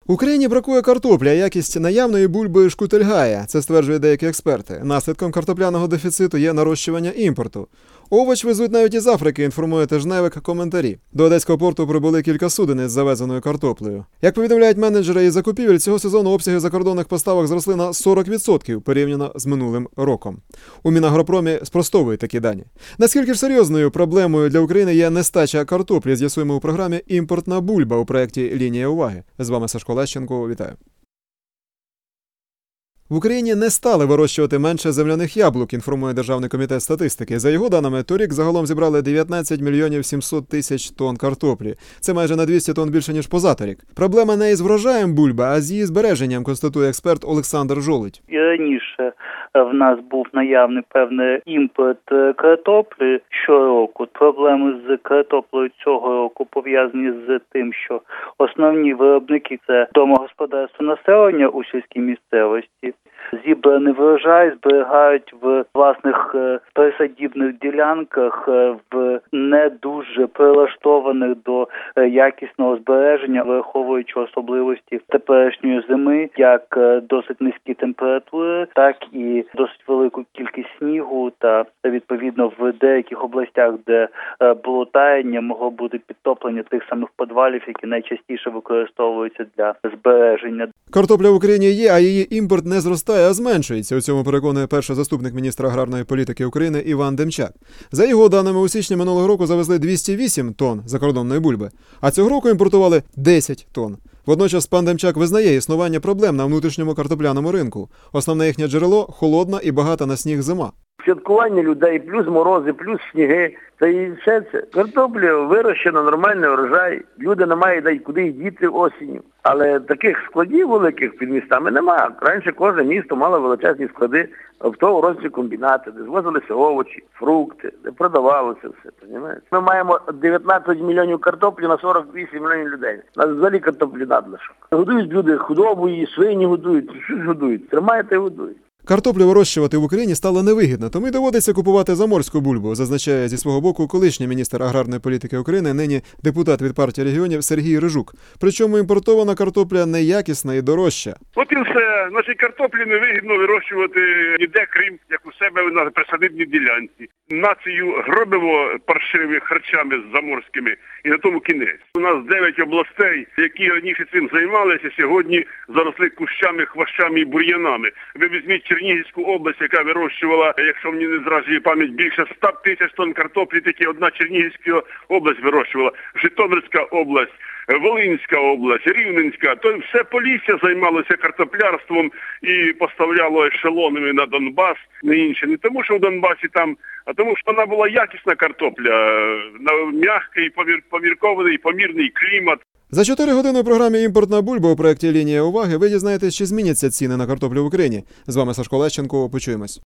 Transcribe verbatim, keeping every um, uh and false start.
В Україні бракує картоплі, а якість наявної бульби шкутильгає, це стверджують деякі експерти. Наслідком картопляного дефіциту є нарощування імпорту. Овоч везуть навіть із Африки, інформує тижневик коментарі. До Одеського порту прибули кілька суден із завезеною картоплею. Як повідомляють менеджери із закупівель, цього сезону обсяги закордонних поставок зросли на сорок відсотків порівняно з минулим роком. У Мінагропромі спростовують такі дані. Наскільки ж серйозною проблемою для України є нестача картоплі, з'ясуємо у програмі «Імпортна бульба» у проєкті «Лінія уваги». З вами Сашко Лещенко. Вітаю. В Україні не стали вирощувати менше земляних яблук, інформує Державний комітет статистики. За його даними, торік загалом зібрали дев'ятнадцять мільйонів сімсот тисяч тонн картоплі. Це майже на двісті тонн більше, ніж позаторік. Проблема не із врожаєм бульби, а з її збереженням, констатує експерт Олександр Жолудь. І раніше в нас був наявний певний імпорт картоплі щороку. Проблеми з картоплею цього року пов'язані з тим, що основні виробники – це домогосподарство населення у сільській місцевості. Зібраний врожай зберігають в власних присадібних ділянках, в не дуже прилаштованих до якісного збереження, враховуючи особливості теперішньої зими, як досить низькі температури, так і досить велику кількість снігу та, відповідно, в деяких областях, де було таяння, могло бути підтоплення тих самих підвалів, які найчастіше використовуються для збереження. Картопля в Україні є, а її імпорт не зростає, а зменшується. У цьому переконує перший заступник міністра аграрної політики України Іван Демчак. За його даними, у січні минулого року завезли двісті вісім тонн закордонної бульби, а цього року імпортували десять тонн. Водночас пан Демчак визнає існування проблем на внутрішньому картопляному ринку. Основне їхнє джерело – холодна і багата на сніг зима. Святкування людей, плюс морози, плюс сніги. Та і все це. Картопля вирощена, нормальний урожай. Люди не мають дай куди й діти осінню. Але таких складів великих під містами немає. Раніше кожне місто мало величезні склади оптово-розробні комбінати, де звозилися овочі, фрукти, де продавалося все. Розумієте? Ми маємо дев'ятнадцять мільйонів картоплі на сорок вісім мільйонів людей. У нас взагалі картоплі надлишок. Годують люди худобу, і свині годують. Що ж годують? Тримають і годують. Картоплю вирощувати в Україні стало невигідно, тому й доводиться купувати заморську бульбу, зазначає зі свого боку колишній міністр аграрної політики України, нині депутат від партії регіонів Сергій Рижук. Причому імпортована картопля неякісна і дорожча. От і все. Значить, картоплі невигідно вирощувати ніде, крім як у себе на присадибній ділянці. Націю гробимо паршивими харчами заморськими і на тому кінець. У нас дев'ять областей, які раніше цим займалися, сьогодні заросли кущами, хвощами і бур'янами. Ви візьміть Чернігівську область, яка вирощувала, якщо мені не зраджує пам'ять, більше ста тисяч тонн картоплі, тільки одна Чернігівська область вирощувала. Житомирська область, Волинська область, Рівненська, то все Полісся займалося картоплярством і поставляло ешелонами на Донбас, не інше. Не тому, що в Донбасі там, а тому, що вона була якісна картопля, м'який, поміркований, помірний клімат. За чотири години у програмі «Імпортна бульба» у проєкті «Лінія уваги» ви дізнаєтесь, чи зміняться ціни на картоплю в Україні. З вами Сашко Лещенко. Почуємось.